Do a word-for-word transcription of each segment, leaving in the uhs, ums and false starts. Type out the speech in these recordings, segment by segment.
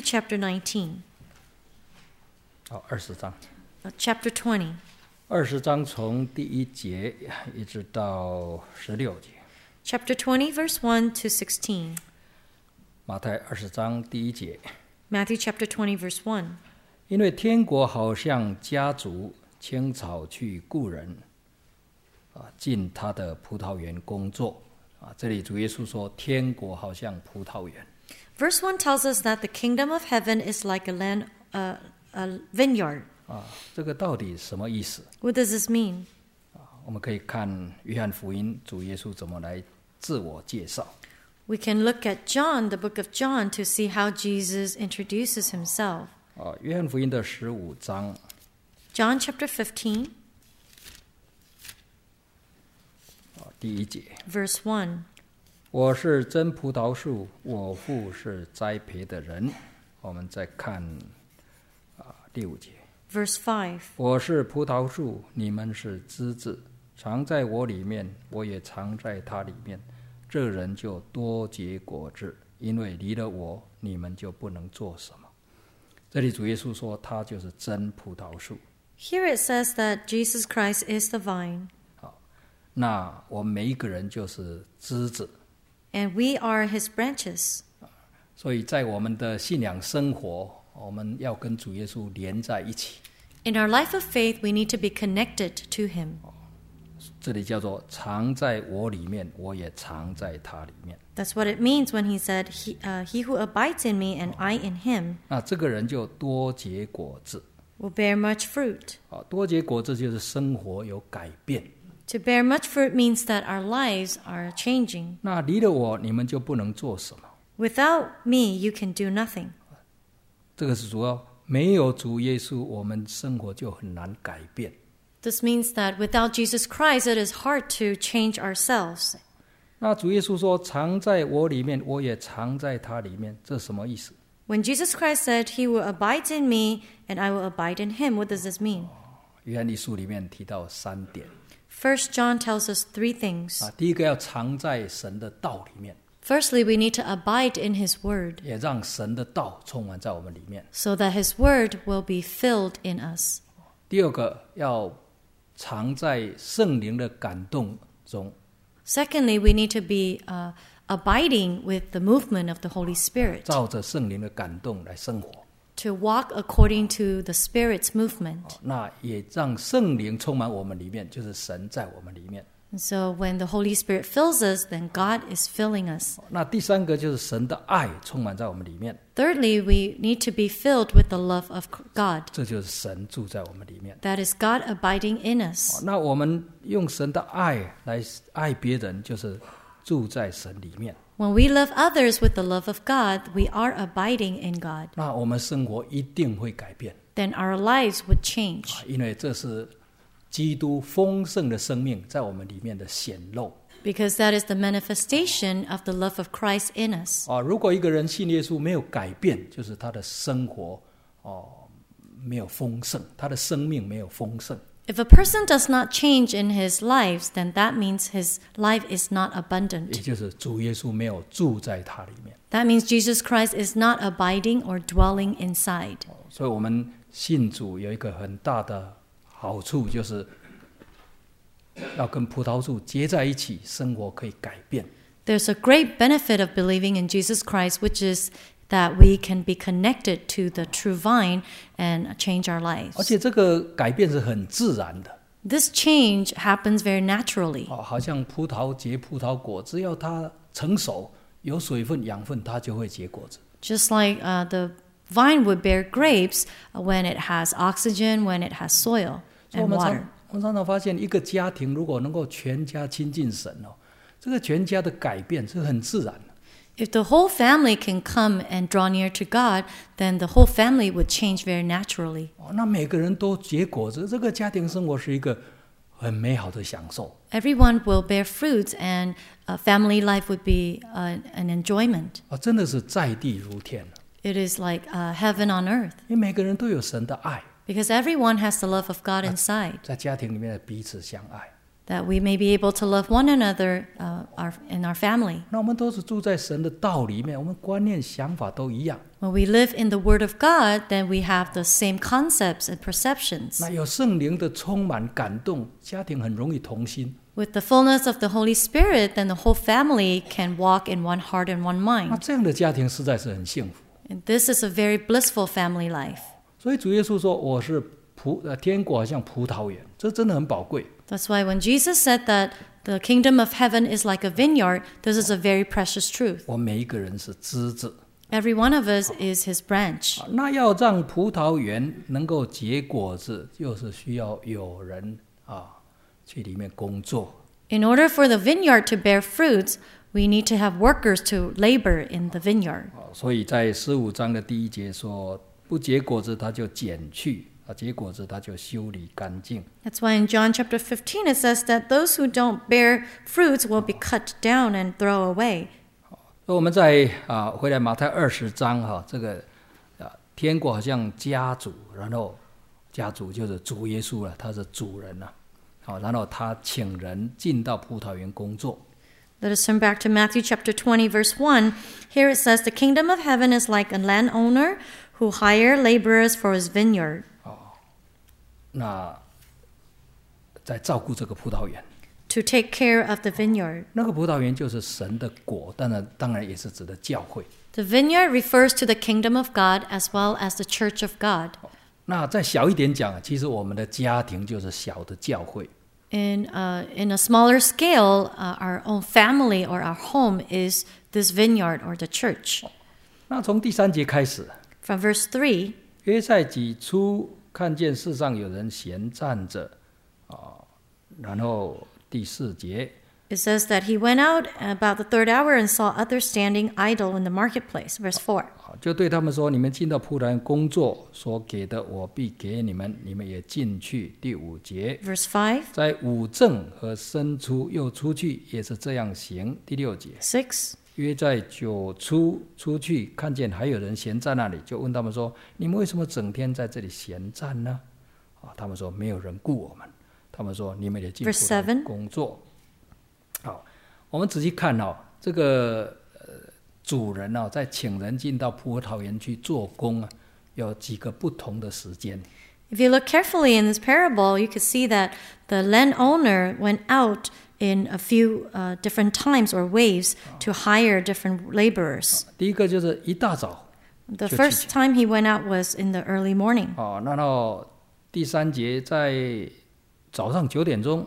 chapter nineteen. 好，二十章。 Uh, chapter twenty. 二十章从第一节一直到十六节。 Chapter twenty, verse one to sixteen. 马太二十章第一节。 Matthew chapter twenty, verse one. 因为天国好像家族青草去雇人，啊，进他的葡萄园工作。啊，这里主耶稣说，天国好像葡萄园。 Verse one tells us that the kingdom of heaven is like a land, uh, a vineyard. 啊，这个到底什么意思？ What does this mean? 啊，我们可以看约翰福音，主耶稣怎么来自我介绍。 We can look at John, the book of John, to see how Jesus introduces himself. 啊，约翰福音的十五章。 John chapter fifteen, 啊，第一节。 verse one. 我是真葡萄树，我父是栽培的人。我们再看啊第五节。 Verse five. 我是葡萄树，你们是枝子，藏在我里面，我也藏在他里面。这人就多结果子，因为离了我，你们就不能做什么。这里主耶稣说，他就是真葡萄树。 Here it says that Jesus Christ is the vine. 好，那我们每一个人就是枝子。 And we are his branches. 所以在我们的信仰生活，我们要跟主耶稣连在一起。 In our life of faith, we need to be connected to him. 这里叫做藏在我里面，我也藏在他里面。 That's what it means when he said, he, uh, he who abides in me and I in him 那这个人就多结果子。 will bear much fruit. 啊，多结果子就是生活有改变。 To bear much fruit means that our lives are changing. 那离了我，你们就不能做什么。 Without me, you can do nothing. 这个是主要，没有主耶稣，我们生活就很难改变。 This means that without Jesus Christ, it is hard to change ourselves. 那主耶稣说，藏在我里面，我也藏在他里面，这什么意思？ When Jesus Christ said, he will abide in me and I will abide in him, what does this mean? 约翰一书里面提到三点。 First John tells us three things. 啊，第一个要藏在神的道里面。 Firstly, we need to abide in his word 也让神的道充满在我们里面。 so that his word will be filled in us. 第二个要藏在圣灵的感动中。 Secondly, we need to be uh, abiding with the movement of the Holy Spirit, 照着圣灵的感动来生活。 to walk according to the Spirit's movement. 那也让圣灵充满我们里面，就是神在我们里面。 And so when the Holy Spirit fills us, then God is filling us. 那第三个就是神的爱充满在我们里面， Thirdly, we need to be filled with the love of God. 这就是神住在我们里面。 That is God abiding in us. 那我们用神的爱来爱别人，就是住在神里面。 When we love others with the love of God, we are abiding in God. 那我们生活一定会改变， Then our lives would change. 因为这是基督丰盛的生命在我们里面的显露。 Because that is the manifestation of the love of Christ in us. 啊，如果一个人信耶稣没有改变，就是他的生活哦没有丰盛，他的生命没有丰盛。 If a person does not change in his lives, then that means his life is not 也 abundant. 就是主耶稣没有住在他里面。 That means Jesus Christ is not abiding or dwelling inside. 所以我们信主有一个很大的好处，就是要跟葡萄树结在一起，生活可以改变。 There's a great benefit of believing in Jesus Christ, which is that we can be connected to the true vine and change our 而 lives. 且这个改变是很自然的。 This change happens very naturally. 哦，好像葡萄结葡萄果，只要它成熟，有水分、养分，它就会结果子。 Just like uh, the vine would bear grapes when it has oxygen, when it has soil 所以我 and 们 water. 常我们常常发现，一个家庭如果能够全家亲近神哦，这个全家的改变是很自然的。 If the whole family can come and draw near to God, then the whole family would change very naturally. 哦，那每个人都结果子，这个家庭生活是一个很美好的享受。 Everyone will bear fruits, and uh, family life would be uh, an enjoyment. 啊，真的是在地如天。 It is like uh, heaven on earth, 因为每个人都有神的爱， because everyone has the love of God inside. 在家庭里面的彼此相爱。 that we may be able to love one another uh, our, in our family. 那我们都是住在神的道里面，我们观念想法都一样。 When we live in the Word of God, then we have the same concepts and perceptions. 那有圣灵的充满感动，家庭很容易同心。 With the fullness of the Holy Spirit, then the whole family can walk in one heart and one 那 mind. 这样的家庭实在是很幸福。 And this is a very blissful family life. 所以主耶稣说：“我是葡呃天国好像葡萄园，这真的很宝贵。 That's why when Jesus said that the kingdom of heaven is like a vineyard, this is a very precious truth. 我每一个人是枝子。 Every one of us is his branch. 那要让葡萄园能够结果子，就是需要有人啊去里面工作。 In order for the vineyard to bear fruits, we need to have workers to labor in the vineyard. 所以在十五章的第一节说，不结果子他就剪去，啊，结果子他就修理干净。 That's why in John chapter fifteen it says that those who don't bear fruits will be cut down and thrown away. 所以我们在啊回来马太二十章哈、啊，这个啊天国好像家主，然后家主就是主耶稣了，他是主人了、啊，好，然后他请人进到葡萄园工作。 Let us turn back to Matthew chapter twenty, verse one. Here it says, the kingdom of heaven is like a landowner who hire laborers for his vineyard. 那在照顾这个葡萄园， To take care of the vineyard. 那个葡萄园就是神的果，当然当然也是指的教会。 The vineyard refers to the kingdom of God as well as the church of God. 那再小一点讲，其实我们的家庭就是小的教会。 In, uh, in a smaller scale, uh, our own family or our home is this vineyard or the church. 那从第三节开始， From verse three, 约赛己出看见世上有人闲站着，啊，然后第四节。 it says that he went out about the third hour and saw others standing idle in the marketplace. Verse four. 就对他们说：“你们进到葡萄园工作，所给的我必给你们，你们也进去。”第五节。 Verse five, 在午正和申出又出去，也是这样行。第六节。 six, 约在九出出去，看见还有人闲在那里，就问他们说：“你们为什么整天在这里闲站呢？”啊，他们说：“没有人雇我们。”他们说：“你们也进葡萄园工作。” 好，我们仔细看哦，这个呃主人哦，在请人进到葡萄园去做工啊，有几个不同的时间。 If you look carefully in this parable, you could see that the landowner went out in a few uh, different times or waves to hire different laborers. 第一个就是一大早 The 就去 first time he went out was in the early morning. 哦，然后第三节在早上九点钟。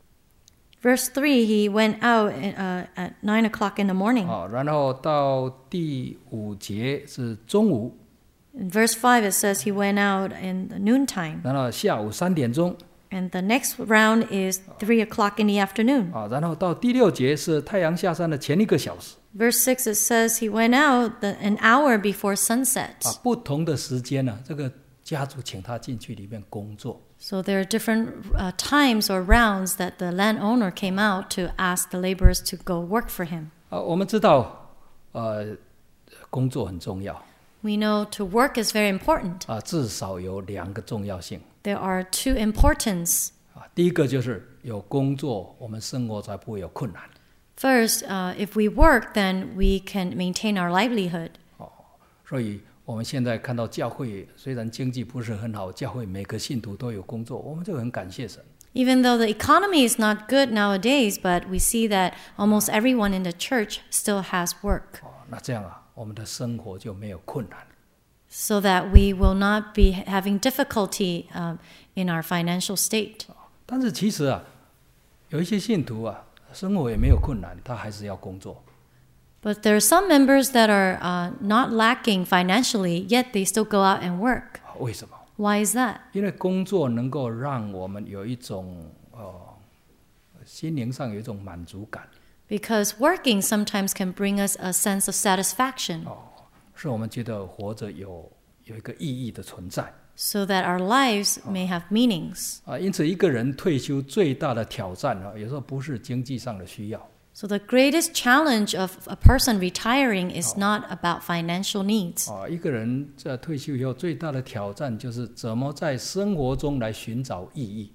Verse three, he went out uh, at nine o'clock in the morning. 好，然后到第五节是中午， In verse five, it says he went out in the noontime. 然后下午三点钟， And the next round is three o'clock in the afternoon. 啊，然后到第六节是太阳下山的前一个小时， Verse six, it says he went out the, an hour before sunset. 啊，不同的时间呢、啊，这个家主请他进去里面工作。 So there are different uh, times or rounds that the landowner came out to ask the laborers to go work for him. 啊，我们知道，呃，工作很重要， We know to work is very important. 啊，至少有两个重要性。 There are two importance. 啊，第一个就是有工作，我们生活才不会有困难。 First, uh, if we work, then we can maintain our livelihood. 哦，所以我们现在看到教会虽然经济不是很好，教会每个信徒都有工作，我们就很感谢神。 Even though the economy is not good nowadays, but we see that almost everyone in the church still has work. 哦，那这样啊，我们的生活就没有困难。 So that we will not be having difficulty um, in our financial state. 但是其实啊，有一些信徒啊，生活也没有困难，他还是要工作。 But there are some members that are uh, not lacking financially, yet they still go out and work. 为什么？ Why is that? 因为工作能够让我们有一种呃心灵上有一种满足感， Because working sometimes can bring us a sense of satisfaction, 是我们觉得活着有有一个意义的存在 so that our lives may have meanings. 啊。因此，一个人退休最大的挑战啊，有时候不是经济上的需要， So the greatest challenge of a person retiring is not about financial needs. 啊，一个人在退休以后最大的挑战就是怎么在生活中来寻找意义。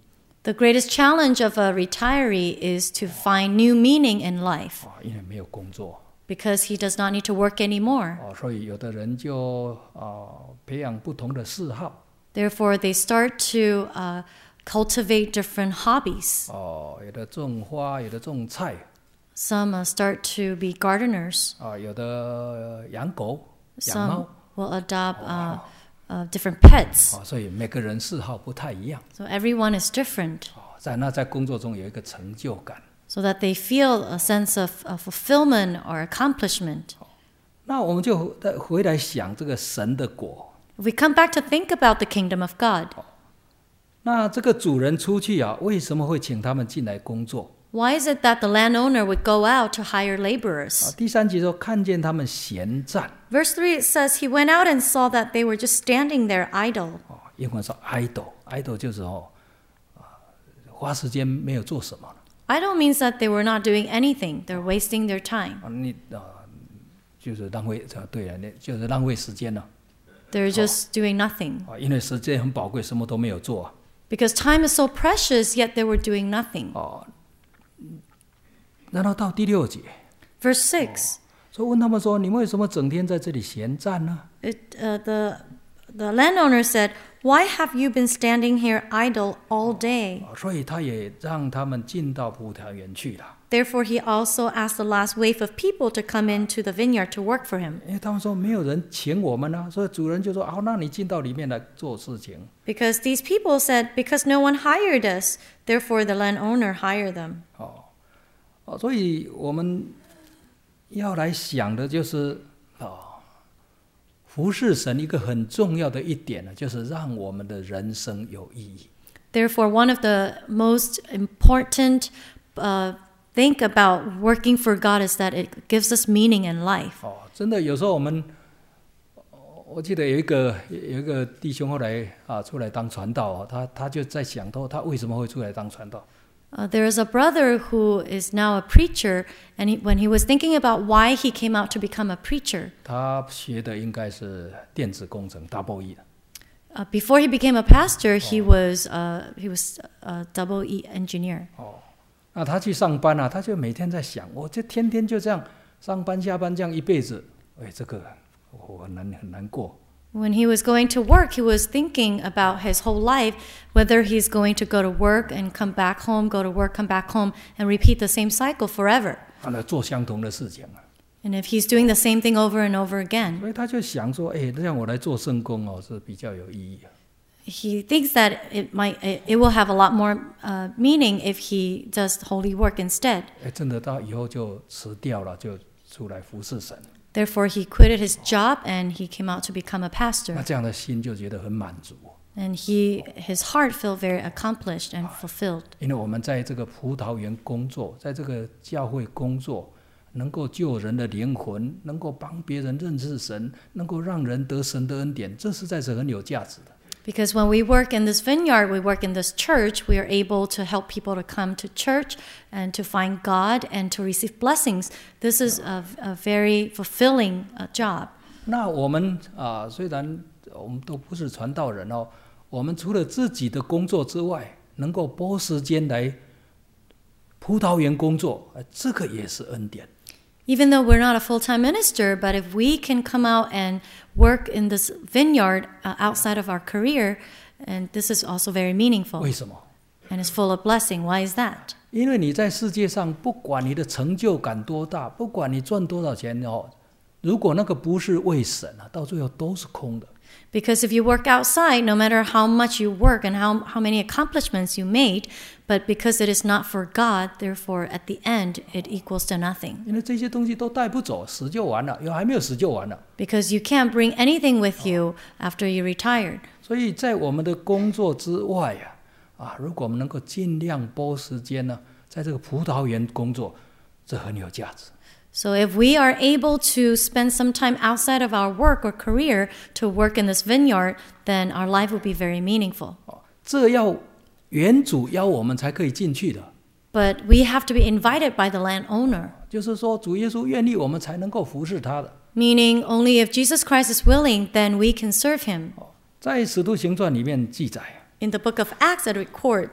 The greatest challenge of a retiree is to find new meaning in life 啊，因为没有工作 because he does not need to work anymore. 啊，所以有的人就啊培养不同的嗜好 Therefore, they start to uh, cultivate different hobbies. 哦，有的种花，有的种菜 Some uh, start to be gardeners. 啊，有的呃养狗、养 Some 猫 will adopt uh, uh, different pets. 啊，所以每个人嗜好不太一样 So everyone is different, 啊，在那在工作中有一个成就感。 so that they feel a sense of, of fulfillment or accomplishment. 那我们就再回来想这个神的国。 If we come back to think about the kingdom of God, 那这个主人出去啊，为什么会请他们进来工作？ why is it that the landowner would go out to hire 啊， laborers? 第三节说看见他们闲站， Verse three, it says, he went out and saw that they were just standing there idle. 哦，英文说 idle，idle 就是哦，啊，花时间没有做什么 Idle means that they were not doing anything. They're wasting their time. 啊，你啊，就是浪费，啊对了，那就是浪费时间了 They're just doing nothing. 啊，因为时间很宝贵，什么都没有做啊。 Because time is so precious, yet they were doing nothing. 哦，然后到第六节， Verse six, 所以问他们说：“你们为什么整天在这里闲站呢？” it, uh, the, the landowner said, why have you been standing here idle all day? 所以他也让他们进到葡萄园去了。 Therefore, he also asked the last wave of people to come into the vineyard to work for him. 因为他们说没有人请我们啊，所以主人就说：“好，那你进到里面来做事情。 Because these people said, because no one hired us, therefore the landowner hired them. ” 哦，哦，所以我们要来想的就是哦，服侍神一个很重要的一点呢，就是让我们的人生有意义。 Therefore, one of the most important uh, think about working for God is that it gives us meaning in life. 哦，真的有时候我们，我记得有一个有一个弟兄后来啊出来当传道哦，他他就在想到他为什么会出来当传道。 Uh, there is a brother who is now a preacher, and he, when he was thinking about why he came out to become a preacher, 他学的应该是电子工程 double E 的。 uh, before he became a pastor, he was uh, he was a double E engineer. 哦，那他去上班啊，他就每天在想，我这天天就这样上班下班这样一辈子，哎，这个我很难很难过。 When he was going to work, he was thinking about his whole life, whether he's going to go to work and come back home, go to work, come back home, and repeat the same cycle forever. 他来做相同的事情啊， And if he's doing the same thing over and over again, 所以他就想说，哎，这样我来做圣工哦，是比较有意义啊。 he thinks that it might it, it will have a lot more uh, meaning if he does holy work instead. 哎，真的到以后就辞掉了，就出来服侍神。 Therefore, he quitted his job and he came out to become a 那 pastor. 这样的心就觉得很满足， And he his heart felt very accomplished and fulfilled. 因为我们在这个葡萄园工作，在这个教会工作，能够救人的灵魂，能够帮别人认识神，能够让人得神的恩典，这实在是很有价值的。 Because when we work in this vineyard, we work in this church, we are able to help people to come to church and to find God and to receive blessings. This is a, a very fulfilling uh, job. 那我们啊，虽然我们都不是传道人哦，我们除了自己的工作之外，能够拨时间来葡萄园工作，这个也是恩典。 Even though we're not a full-time minister, but if we can come out and work in this vineyard uh, outside of our career, and this is also very meaningful 为什么？ and is full of blessing. Why is that? 因为你在世界上，不管你的成就感多大，不管你赚多少钱哦，如果那个不是为神啊，到最后都是空的。 Because if you work outside, no matter how much you work and how, how many accomplishments you made, but because it is not for God, therefore at the end it equals to nothing. 因为这些东西都带不走，死就完了，又还没有死就完了。 Because you can't bring anything with you after you retired. 所以在我们的工作之外啊，啊，如果我们能够尽量拨时间呢，在这个葡萄园工作，这很有价值。 So if we are able to spend some time outside of our work or career to work in this vineyard, then our life will be very meaningful. 这要原主邀我们才可以进去的。 But we have to be invited by the landowner. 就是说，主耶稣愿意，我们才能够服侍他的。 Meaning only if Jesus Christ is willing, then we can serve him. 在使徒行传里面记载， In the book of Acts, it records, 我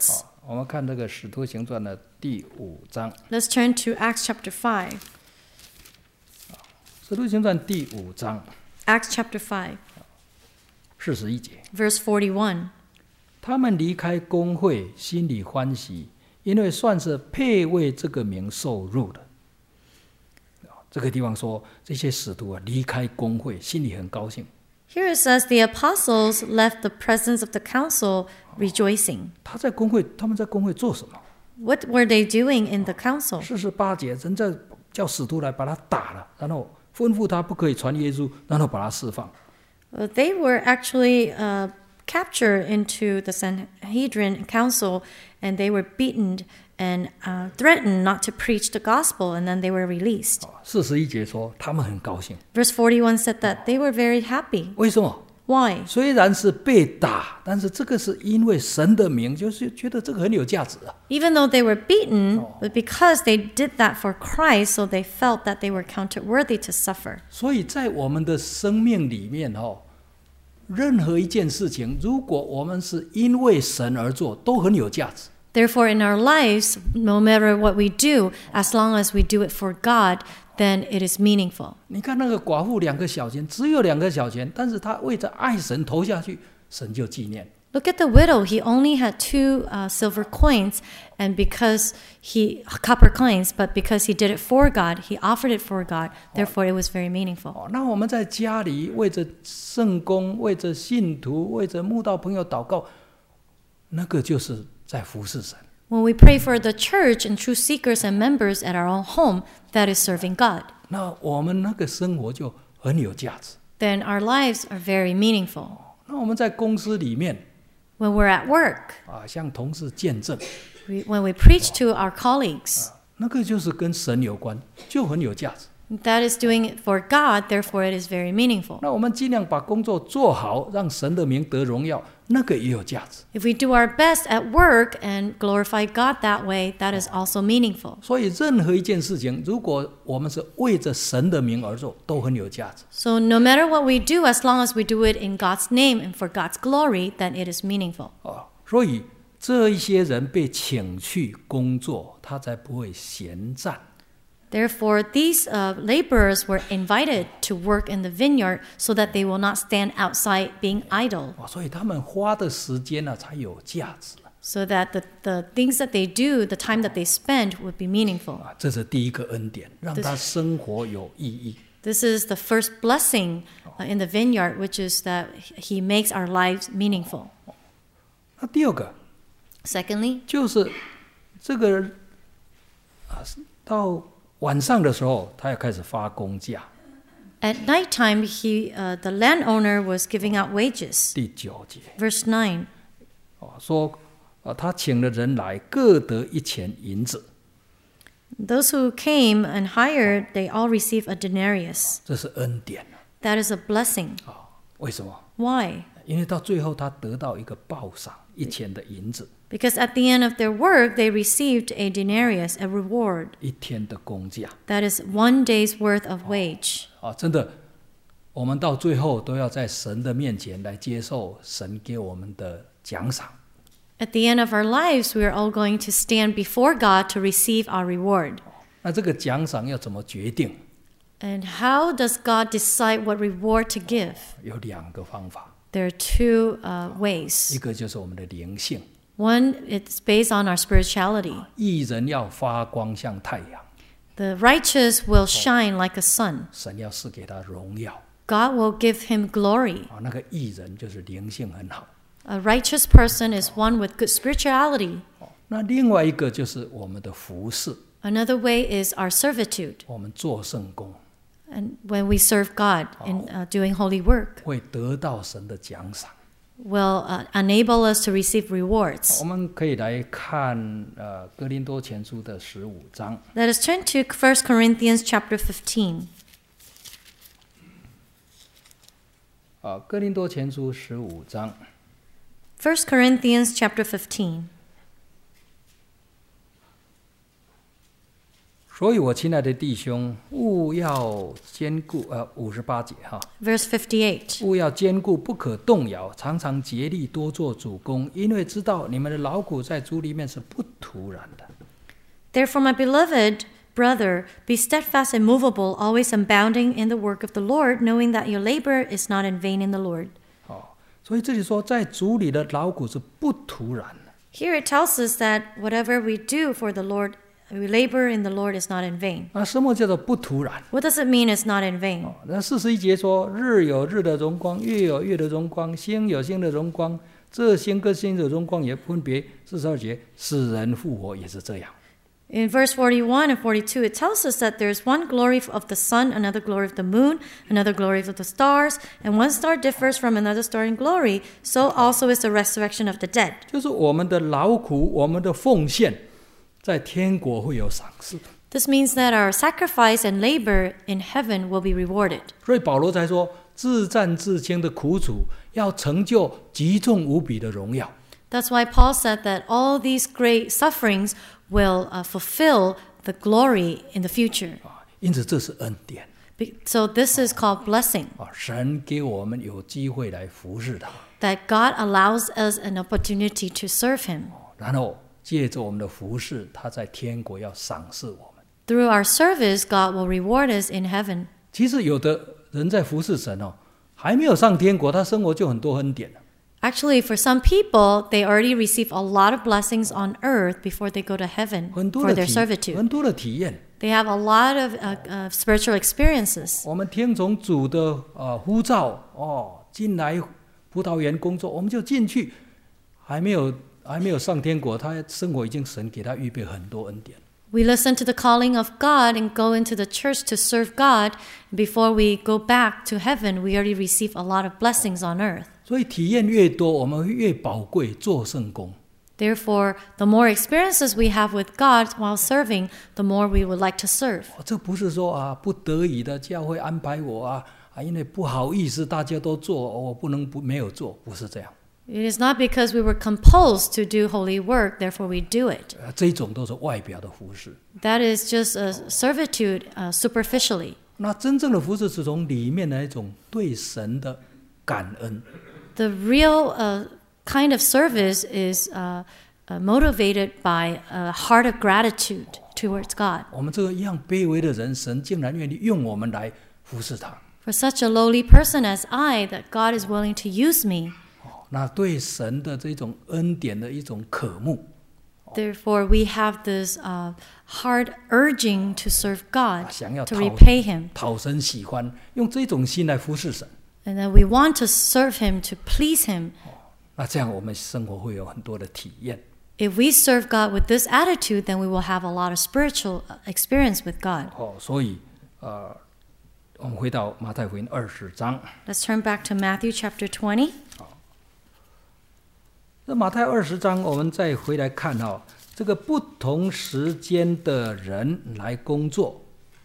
我们看这个《使徒行传》的第五章，《 Let's turn to Acts chapter five. 使徒行传》第五章 Acts chapter five, 四十一节， verse forty-one. 他们离开公会，心里欢喜，因为算是配为这个名受辱的。这个地方说，这些使徒啊，离开公会，心里很高兴。 Here it says the apostles left the presence of the council rejoicing. 他在公会，他们在公会做什么？ What were they doing in the council? 四十八节，人在叫使徒来把他打了，然后吩咐他不可以传耶稣，然后把他释放。 Well, they were actually uh, captured into the Sanhedrin council, and they were beaten and uh, threatened not to preach the gospel, and then they were released. 四十一节说，他们很高兴， Verse forty-one said that they were very happy. 为什么？ Why? 虽然是被打，但是这个是因为神的名，就是觉得这个很有价值啊。 Even though they were beaten, but because they did that for Christ, so they felt that they were counted worthy to suffer. 所以在我们的生命里面哦，任何一件事情，如果我们是因为神而做，都很有价值。 Therefore, in our lives, no matter what we do, as long as we do it for God, then it is meaningful. 你看那个寡妇两个小钱，只有两个小钱，但是她为着爱神投下去，神就纪念。 Look at the widow. He only had two uh, silver coins, and because he copper coins, but because he did it for God, he offered it for God. Therefore, it was very meaningful. 哦，那我们在家里为着圣工、为着信徒、为着慕道朋友祷告，那个就是在服侍神。 When we pray for the church and truth seekers and members at our own home, that is serving God. 那我们那个生活就很有价值。 Then our lives are very meaningful. 那我们在公司里面 When we're at work, 啊，向同事见证， we, when we preach to our colleagues, 那个就是跟神有关，就很有价值。 that is doing it for God, therefore it is very meaningful. 那我们尽量把工作做好，让神的名得荣耀，那个也有价值。 If we do our best at work and glorify God that way, that is also meaningful. 所以任何一件事情，如果我们是为着神的名而做，都很有价值。 So no matter what we do, as long as we do it in God's name and for God's glory, then it is meaningful. 啊，所以这一些人被请去工作，他才不会闲站。 Therefore, these uh, laborers were invited to work in the vineyard so that they will not stand outside being idle, 啊，所以他们花的时间呢、才有价值。 so that the, the things that they do, the time that they spend, would be meaningful. 啊，这是第一个恩典，让他生活有意义。 This is the first blessing uh, in the vineyard, which is that He makes our lives meaningful. 那第二个 Secondly, 就是这个人啊，到晚上的时候，他要开始发工价。 at nighttime, he, uh, the landowner was giving out wages. 第九节 Verse nine. 哦，说啊，他请了人来，各得一钱银子， Those who came and hired, they all receive a denarius. 这是恩典 That is a blessing. 啊。为什么？ Why? 因为到最后他得到一个报赏，一钱的银子， Because at the end of their work, they received a denarius, a reward. 一天的工价 That is one day's worth of wage. 啊！真的，我们到最后都要在神的面前来接受神给我们的奖赏。 At the end of our lives, we are all going to stand before God to receive our reward. 那这个奖赏要怎么决定？ And how does God decide what reward to give? 有两个方法， There are two uh, 一 ways. 个就是我们的灵性， One, it's based on our spirituality. 义人要发光像太阳， The righteous will shine like a sun. 神要赐给他荣耀 God will give him glory. 啊！那个义人就是灵性很好。 A righteous person is one with good spirituality. 那另外一个就是我们的服侍， Another way is our servitude. 我们做圣工 And when we serve God in uh, doing holy work, 会得到神的奖赏。 will uh, enable us to receive rewards. 我们可以来看呃哥林多前书的十五章。 Let us turn to First Corinthians chapter fifteen. 啊，哥林多前书十五章， First Corinthians chapter fifteen. 所以我亲爱的弟兄，务要坚固，呃，五十八节哈， Verse fifty-eight. 务要坚固，不可动摇，常常竭力多做主工，因为知道你们的劳苦在主里面是不徒然的。 Therefore, my beloved brother, be steadfast and immovable, always abounding in the work of the Lord, knowing that your labor is not in vain in the Lord. 哦，所以这里说，在主里的劳苦是不徒然的。 Here it tells us that whatever we do for the Lord, we labor in the Lord is not in vain. 那什么叫做不徒然？ What does it mean it's not in vain? 哦，那四十一节说，日有日的荣光，月有月的荣光，星有星的荣光，这星跟星的荣光也分别。四十二节，死人复活也是这样。 In verse forty-one and forty-two, it tells us that there's one glory of the sun, another glory of the moon, another glory of the stars, and one star differs from another star in glory, so also is the resurrection of the dead. 就是我们的劳苦，我们的奉献，在天国会有赏赐。 This means that our sacrifice and labor in heaven will be rewarded. 所以保罗才说，自战自轻的苦楚，要成就极重无比的荣耀。 That's why Paul said that all these great sufferings will uh, fulfill the glory in the future. 啊，因此这是恩典。 Be- So this is called blessing, 啊，神给我们有机会来服侍他， that God allows us an opportunity to serve him. 然后借着我们的服侍，他在天国要赏赐我们。 Through our service, God will reward us in heaven. 其实有的人在服侍神哦，还没有上天国，他生活就很多恩典了。 Actually, for some people, they already receive a lot of blessings on earth before they go to heaven 很多 for 的 their 体， servitude. 很多的体验。 They have a lot of uh, uh, spiritual experiences. 我们听从主的呃呼召哦，进来葡萄园工作，我们就进去，还没有还没有上天国，他生活已经神给他预备很多恩典。 We listen to the calling of God and go into the church to serve God. Before we go back to heaven, we already receive a lot of blessings on earth. 所以体验越多，我们会越宝贵，做圣工。 Therefore, the more experiences we have with God while serving, the more we would like to serve. 哦这不是说啊不得已的教会安排我啊啊，因为不好意思大家都做，哦我不能不没有做，不是这样。 It is not because we were compelled to do holy work, therefore we do it. 呃这种都是外表的服侍。 That is just a servitude uh, superficially. 那真正的服侍是从里面的一种对神的感恩。 The real uh, kind of service is uh, uh, motivated by a heart of gratitude towards God. 我们这个一样卑微的人，神竟然愿意用我们来服侍他。 For such a lowly person as I, that God is willing to use me. 那对神的这种恩典的一种渴慕， Therefore, we have this uh, hard urging to serve God, 想要 to 讨 repay Him, 讨神喜欢，用这种心来服侍神。 and that we want to serve Him, to please Him. 那这样我们生活会有很多的体验。 If we serve God with this attitude, then we will have a lot of spiritual experience with God. 哦，所以呃，我们回到马太福音二十章。 Let's turn back to Matthew chapter twenty. 那马太二十章，我们再回来看哈、哦，这个不同时间的人来工作。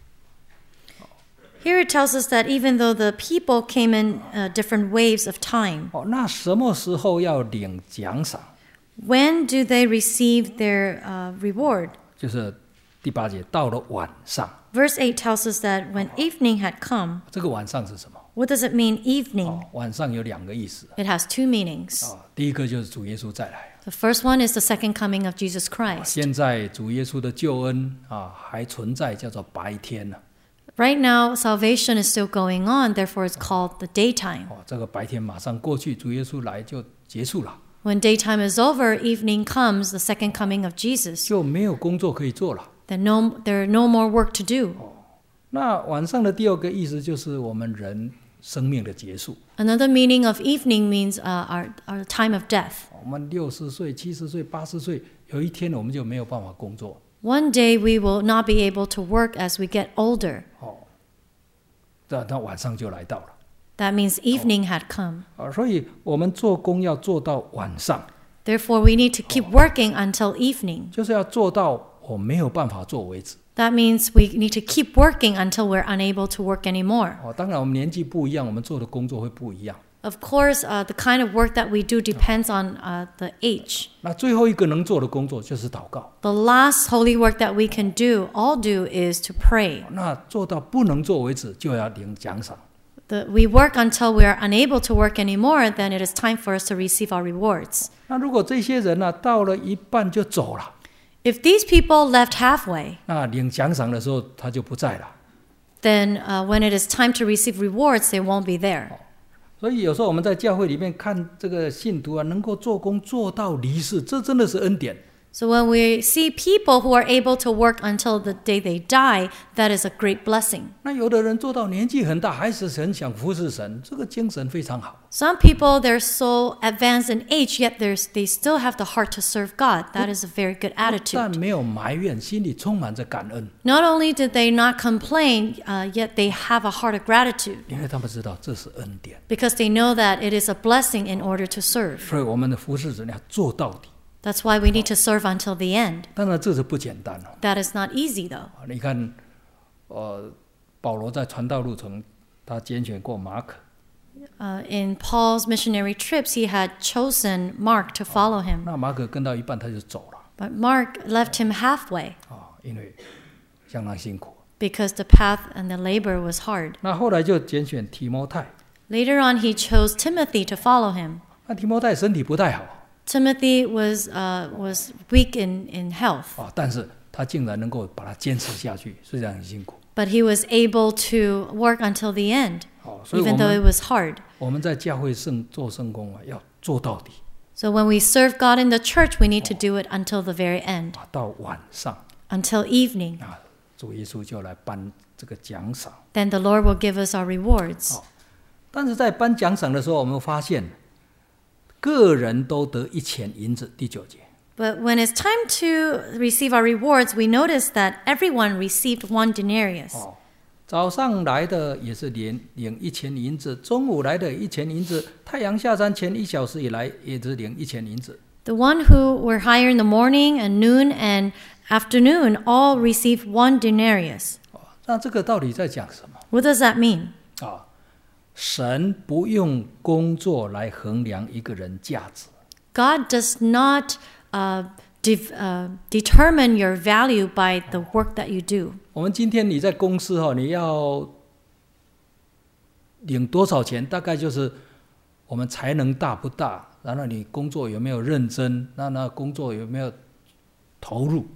Here it tells us that even though the people came in uh, different waves of time, 哦，那什么时候要领奖赏？ when do they receive their uh, reward? 就是第八节，到了晚上。 Verse eight tells us that when evening had come, 这个晚上是什么？ what does it mean, evening? 哦，晚上有两个意思。 It has two meanings. 啊，第一个就是主耶稣再来。 The first one is the second coming of Jesus Christ. 现在主耶稣的救恩啊还存在，叫做白天呢、 Right now, salvation is still going on, therefore it's called the daytime. 哦，这个白天马上过去，主耶稣来就结束了， When daytime is over, evening comes, the second coming of Jesus. 就没有工作可以做了。 Then no, there are no more work to do. 那晚上的第二个意思就是我们人生命的结束。 Another meaning of evening means uh, our, our time of death. 我们六十岁、七十岁、八十岁，有一天我们就没有办法工作。 One day we will not be able to work as we get older. 哦，那那晚上就来到了。 That means evening had come. 啊，所以我们做工要做到晚上， Therefore, we need to keep working until evening. 就是要做到我没有办法做为止。 That means we need to keep working until we're unable to work anymore. 哦，当然我们年纪不一样，我们做的工作会不一样。 Of course, uh, the kind of work that we do depends on uh, the age. 那最后一个能做的工作就是祷告。 The last holy work that we can do, all do, is to pray. 那做到不能做为止，就要领奖赏。 The, we work until we are unable to work anymore, then it is time for us to receive our rewards. 那如果这些人呢、啊，到了一半就走了， If these people left halfway, 那领奖赏的时候他就不在了。 then uh, when it is time to receive rewards, they won't be there. 所以有时候我们在教会里面看这个信徒啊，能够做工做到离世，这真的是恩典。 So when we see people who are able to work until the day they die, that is a great blessing. 那有的人做到年纪很大，还是很想服侍神，这个精神非常好。 Some people, they're so advanced in age, yet there's, they still have the heart to serve God. That is a very good 但 attitude. 没有埋怨，心里充满着感恩， Not only did they not complain, uh, yet they have a heart of gratitude 因为他们知道这是恩典。 because they know that it is a blessing in order to serve. 所以我们的服侍人要做到底。 That's why we need to serve until the end. 当然这是不简单哦。 That is not easy, though. 你看，呃，保罗在传道路程，他拣选过马可。 Uh, in Paul's missionary trips, he had chosen Mark to follow him. 那马可跟到一半他就走了 But Mark left him halfway 啊，因为相当辛苦。 because the path and the labor was hard. 那后来就拣选提摩太， Later on, he chose Timothy to follow him. 那提摩太身体不太好 Timothy was, uh, was weak in, in health, 啊，但是他竟然能够把它坚持下去，虽然很辛苦。 but he was able to work until the end, 哦，所以我 even though it 们 was hard. 我们在教会圣做圣工啊，要做到底 So when we serve God in the church, we need to do it until the very end, 啊，到晚上 until evening. 啊，主耶稣就来颁这个奖赏。 Then the Lord will give us our rewards. 但是在颁奖赏的时候，我们发现个人都得一钱银子。第九节， But when it's time to receive our rewards, we notice that everyone received one denarius. 哦，早上来的也是领领一钱银子，中午来的一钱银子，太阳下山前一小时以来也只领一钱银子。 The one who were hired in the morning and noon and afternoon all received one denarius. 哦，那这个到底在讲什么 What does that mean? 啊？神不用工作来衡量一个人价值。 God does not uh, de- uh, determine your value by the work that you do. 我们今天你在公司哈，你要领多少钱，大概就是我们才能大不大，然后你工作有没有认真，那那工作有没有投入。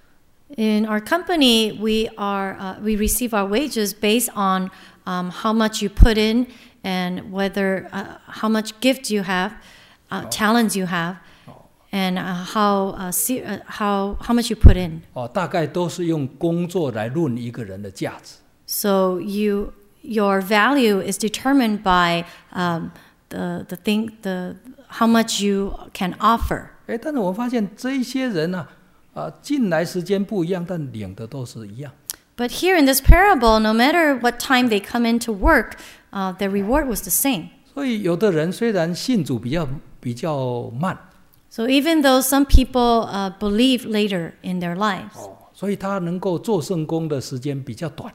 In our company, we are uh, we receive our wages based on um, how much you put in and whether uh, how much gift you have, uh, talents you have, and uh, how uh, se- uh, how how much you put in. 哦，大概都是用工作来论一个人的价值。 So you your value is determined by um, the the thing the how much you can offer. 哎，但是我发现这一些人呢、啊，啊，进来时间不一样，但领的都是一样。 But here in this parable, no matter what time they come in to work, uh, their reward was the same. 所以有的人虽然信主比较比较慢， So even though some people uh, believe later in their lives, 哦，所以他能够做圣工的时间比较短。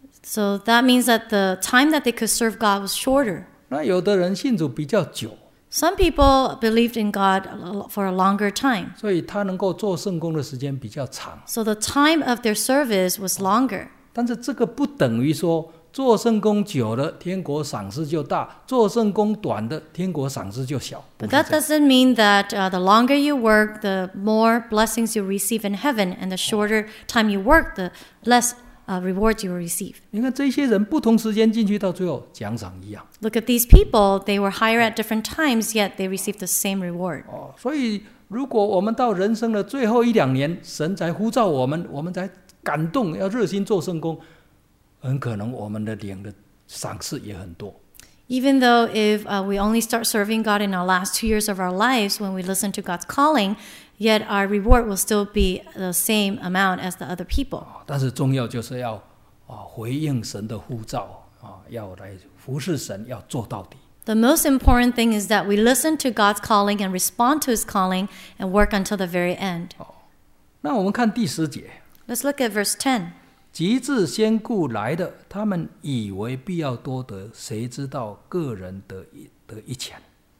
so that means that the time that they could serve God was shorter. 那有的人信主比较久， Some people believed in God for a longer time. 所以他能够做圣工的时间比较长。 So the time of their service was longer. 但是这个不等于说做圣工久了，天国赏赐就大；做圣工短的，天国赏赐就小。 But that doesn't mean that uh, the longer you work, the more blessings you receive in heaven, and the shorter time you work, the less uh, rewards you will receive. 你看这些人不同时间进去，到最后奖赏一样。 Look at these people. They were hired at different times, yet they received the same reward. 哦，所以如果我们到人生的最后一两年，神才呼召我们，我们才感动要热心做圣工，很可能我们的领的赏赐也很多。 Even though if uh, we only start serving God in our last two years of our lives when we listen to God's calling, yet our reward will still be the same amount as the other people. 但是重要就是要啊回应神的呼召啊，要来服侍神，要做到底。 The most important thing is that we listen to God's calling and respond to His calling and work until the very end. 那我们看第十节， Let's look at verse ten. 及至先故来的，他们以为必要多得，谁知道个人得得一钱。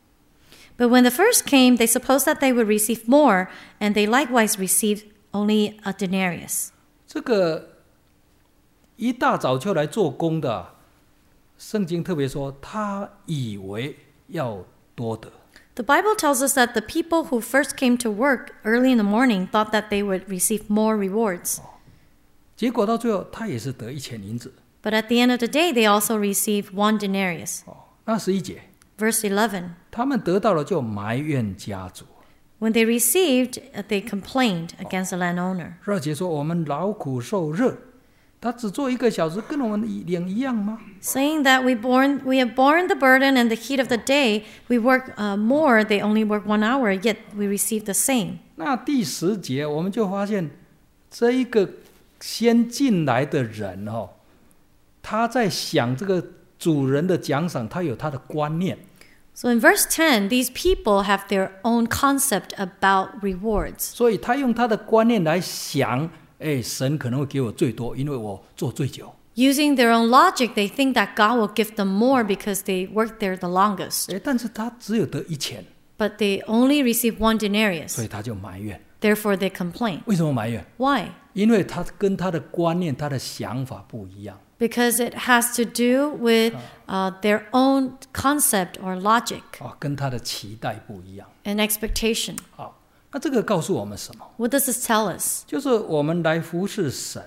But when the first came, they supposed that they would receive more, and they likewise received only a denarius. 这个一大早就来做工的，圣经特别说，他以为要多得。 The Bible tells us that the people who first came to work early in the morning thought that they would receive more rewards. 结果到最后，他也是得一钱银子。 But at the end of the day, they also received one denarius. 哦，那十一节， Verse eleven. 他们得到了就埋怨家主。 When they received, they complained against the landowner. 十二节说，我们劳苦受热，他只做一个小时，跟我们领一样吗？ Saying that we borne, we have borne the burden and the heat of the day, we work uh, more, they only work one hour, yet we receive the same. 那第十节我们就发现，这一个先进来的人哦，他在想这个主人的奖赏，他有他的观念。 So in verse ten, these people have their own concept about rewards. 所以他用他的观念来想，哎，神可能会给我最多，因为我做最久。 Using their own logic, they think that God will give them more because they worked there the longest. 哎，但是他只有得一钱， But they only receive one 所 denarius. 以他就埋怨。 Therefore, they complain. 为什么埋怨？ Why? 因为他跟他的观念、他的想法不一样。 Because it has to do with uh, their own concept or logic 啊，跟他的期待不一样。 and expectation. 好，那这个告诉我们什么？ What does this tell us? 就是我们来服侍神，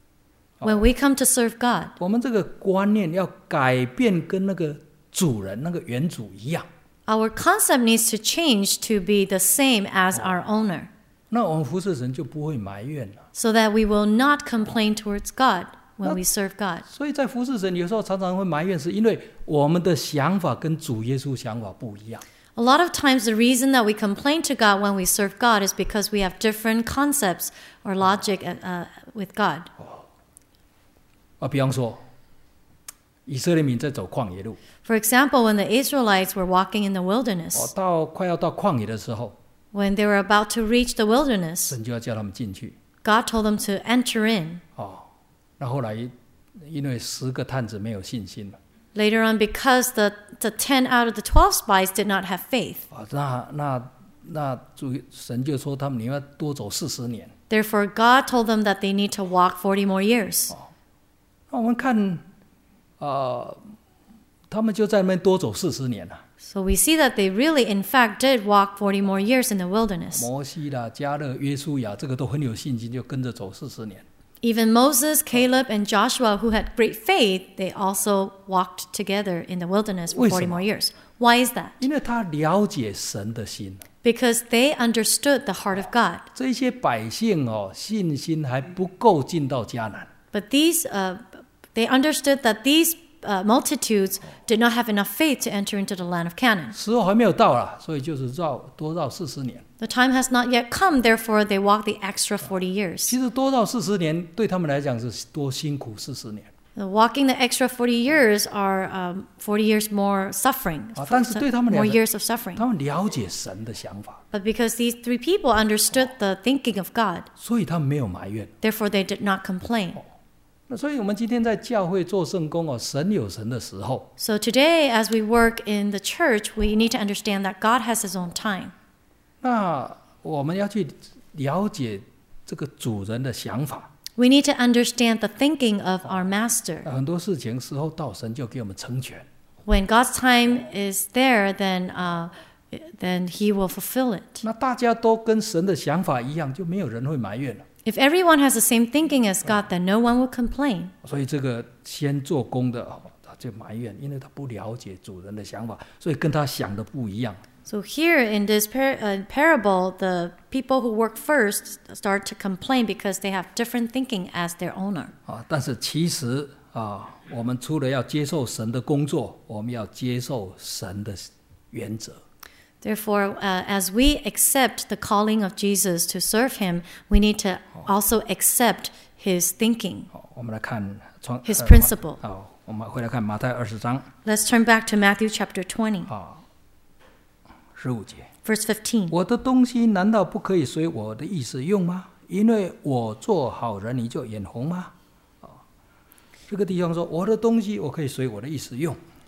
When we come to serve God, 我们这个观念要改变，跟那个主人、那个原主一样。 our concept needs to change to be the same as our owner, 那我们服侍神就不会埋怨了。 so that we will not complain towards God when we serve God. 所以在服侍神有时候常常会埋怨，是因为我们的想法跟主耶稣想法不一样。 A lot of times, the reason that we complain to God when we serve God is because we have different concepts or logic uh, with God. 啊，比方说，以色列民在走旷野路， For example, when the Israelites were walking in the 哦， wilderness, 到快要到旷野的时候， when they were about to reach the wilderness, 神就要叫他们进去。 God told them to enter in. 哦，那后来因为十个探子没有信心了， Later on, because the, the ten out of the twelve spies did not have faith, 啊，那那那主神就说他们你要多走四十年。 therefore God told them that they need to walk forty more years. 那我们看，呃，他们就在那边多走四十年了。 So we see that they really, in fact, did walk forty more years in the wilderness. 摩西啦、迦勒、约书亚，这个都很有信心，就跟着走四十年。 Even Moses, Caleb, and Joshua, who had great faith, they also walked together in the wilderness for 为什么？ forty more years. Why is that? 因为他了解神的心。 Because they understood the heart of God. 这些百姓哦，信心还不够进到迦南。 But these, uh, they understood that these uh, multitudes did not have enough faith to enter into the land of Canaan. 时候还没有到啦，所以就是绕多绕四十年。 The time has not yet come, therefore they walked the extra forty years. 其实多绕四十年对他们来讲是多辛苦四十年。 The walking the extra forty years are um, forty years more suffering, 啊，但是对他们 more 来 years 讲， of suffering. 他们了解神的想法， But because these three people understood the thinking of God, 所以他们没有埋怨。 therefore they did not complain. 那所以我们今天在教会做圣工哦，神有神的时候。 So today, as we work in the church, we need to understand that God has His own time. 那我们要去了解这个主人的想法。 We need to understand the thinking of our Master. 很多事情时候到神就给我们成全。 When God's time is there, then uh, then He will fulfill it. 那大家都跟神的想法一样，就没有人会埋怨了。 If everyone has the same thinking as God, then no one will complain. 所以这个先做工的哦，他就埋怨，因为他不了解主人的想法，所以跟他想的不一样。 So here in this par- uh, parable, the people who work first start to complain because they have different thinking as their owner. 啊，但是其实啊，我们除了要接受神的工作，我们要接受神的原则。 Therefore, uh, as we accept the calling of Jesus to serve Him, we need to also accept His thinking, 好，我们来看创 His 呃 principle. 好，我们回来看马太二十章 Let's turn back to Matthew chapter twenty, 啊，十五节。 verse fifteen. 我的东西难道不可以随我的意思用吗？因为我做好人，你就眼红吗？啊，这个地方说我的东西我可以随我的意思用。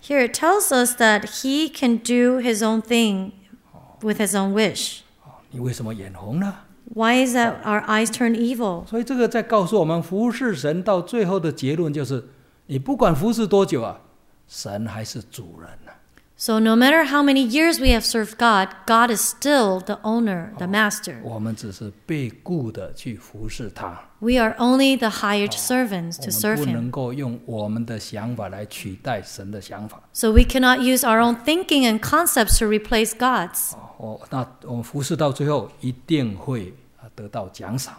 Here it tells us that he can do his own thing with his own wish. 你为什么眼红呢？ Why is that our eyes turn evil? 所以这个在告诉我们，服侍神到最后的结论就是，你不管服侍多久啊，神还是主人啊。 So no matter how many years we have served God, God is still the owner, the master. 我们只是被雇的去服侍他。 We are only the hired servants 我 to 们 serve 不 him. 能够用我们的想法来取代神的想法。 So we cannot use our own thinking and concepts to replace God's. 哦，那我们服侍到最后一定会得到奖赏。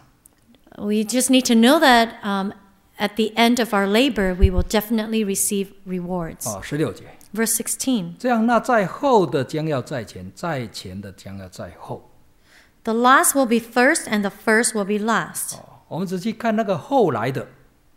We just need to know that um, at the end of our labor, we will definitely receive rewards. 哦，十六节。 Verse sixteen. 这样，那在后的将要在前，在前的将要在后。 The last will be first, and the first will be last. 哦，我们仔细看那个后来的，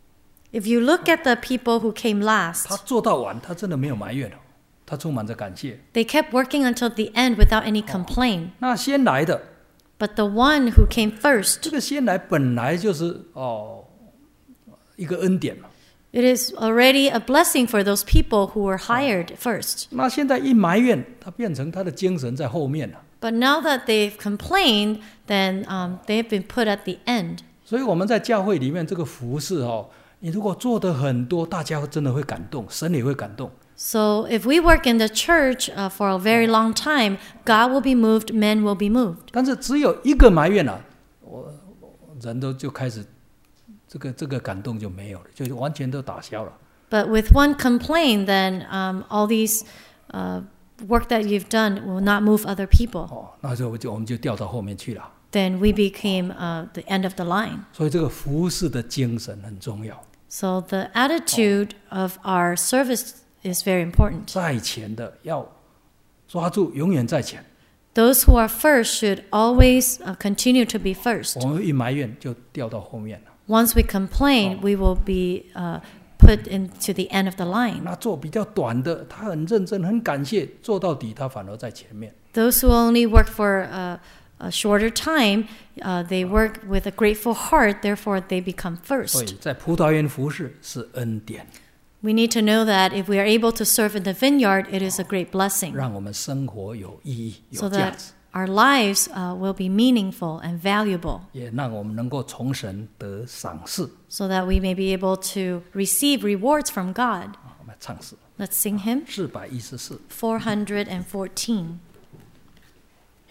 If you look at the people who came 他 last, 做到完，他真的没有埋怨哦，他充满着感谢。 they kept working until the end without any complaint. 那先来的， But the one who came 这 first, 个先来本来就是哦一个恩典嘛。 it is already a blessing for those people who were hired first. 那现在一埋怨，他变成他的精神在后面了。 But now that they've complained, then um, they've been put at the end. 所以我们在教会里面这个服事哦，你如果做的很多，大家真的会感动，神也会感动。 So if we work in the church uh, for a very long time, God will be moved, men will be moved. 但是只有一个埋怨啊，我人都就开始这个这个感动就没有了，就完全都打消了。 But with one complaint, then um, all these uh, work that you've done will not move other people. 哦，那就就我们就掉到后面去了。 Then we became uh, the end of the line. 所以这个服事的精神很重要。 So the attitude of our service is very important. 在前的要抓住，永远在前。 Those who are first should always uh, continue to be first. 我们一埋怨就掉到后面了。 Once we complain, we will be uh, put into the end of the line. 那做比较短的，他很认真，很感谢，做到底，他反而在前面。 Those who only work for uh, a shorter time, uh, they work with a grateful heart, therefore they become 所以 first. 在葡萄园服事是恩典， We need to know that if we are able to serve in the vineyard, it is a great blessing, 让我们生活有意义、 so 有价 that 值， our lives uh, will be meaningful and valuable, 也让我们能够从神得赏赐。 so that we may be able to receive rewards from God. 我们唱诗 Let's sing hymn 四百一十四。 four hundred fourteen.